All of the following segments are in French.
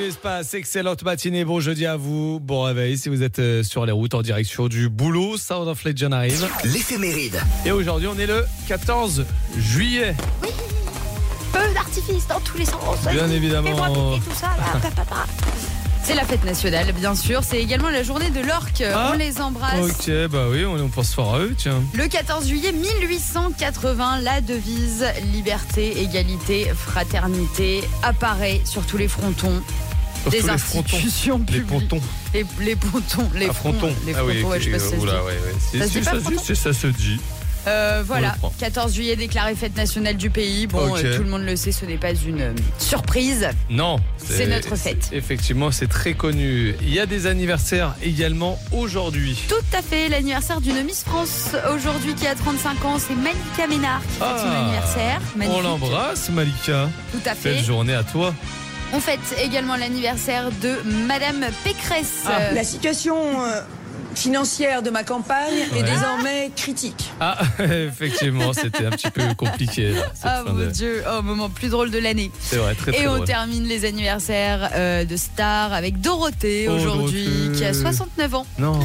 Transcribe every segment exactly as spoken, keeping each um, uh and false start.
l'espace, excellente matinée, bon jeudi à vous, bon réveil si vous êtes sur les routes en direction du boulot, Sound of Legend arrive. L'éphéméride. Et aujourd'hui on est le quatorze juillet. Oui, feu d'artifice dans tous les sens. Bien Fais-moi évidemment. péter tout ça, là. Pa, pa, pa. C'est la fête nationale, bien sûr. C'est également la journée de l'orque. Ah, on les embrasse. Ok, bah oui, on, on pense fort à eux, tiens. Le quatorze juillet mille huit cent quatre-vingts, la devise liberté, égalité, fraternité apparaît sur tous les frontons Surtout des les institutions frontons. Les publiques. pontons. Les, les pontons, les Ah, fronts, frontons. les Ah frontons, oui, ouais, je sais pas si ça se dit. oula, ouais, ouais. Si, Ça se si, dit pas, ça, fronton si, si, ça se dit. Euh, voilà, On le prend. quatorze juillet déclaré fête nationale du pays. Bon, Ok. euh, tout le monde le sait, ce n'est pas une euh, surprise. Non, C'est notre fête. c'est- Effectivement, c'est très connu. Il y a des anniversaires également aujourd'hui. Tout à fait, l'anniversaire d'une Miss France aujourd'hui qui a trente-cinq ans, c'est Malika Ménard qui fête son Ah, anniversaire. On Magnifique. l'embrasse, Malika. Tout à fait. Belle journée à toi. On fête également l'anniversaire de Madame Pécresse. Ah. Euh, La situation euh, financière de ma campagne est Ouais. désormais critique. Ah, effectivement, c'était un petit peu compliqué. Là, cette Ah fin mon de- Dieu, oh, moment plus drôle de l'année. C'est vrai, très très Et on drôle. termine les anniversaires euh, de stars avec Dorothée Oh, aujourd'hui, Dorothée. qui a soixante-neuf ans. Non.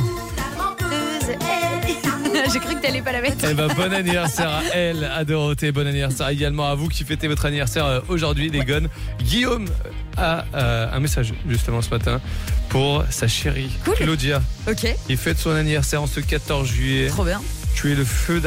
J'ai cru que t'allais pas la mettre. Eh ben, bon anniversaire à elle, à Dorothée. Bon anniversaire également à vous qui fêtez votre anniversaire euh, aujourd'hui, les gones. Guillaume a euh, un message justement ce matin pour sa chérie Cool. Claudia, Ok, qui fête son anniversaire en ce quatorze juillet. trop bien. Tu es le feu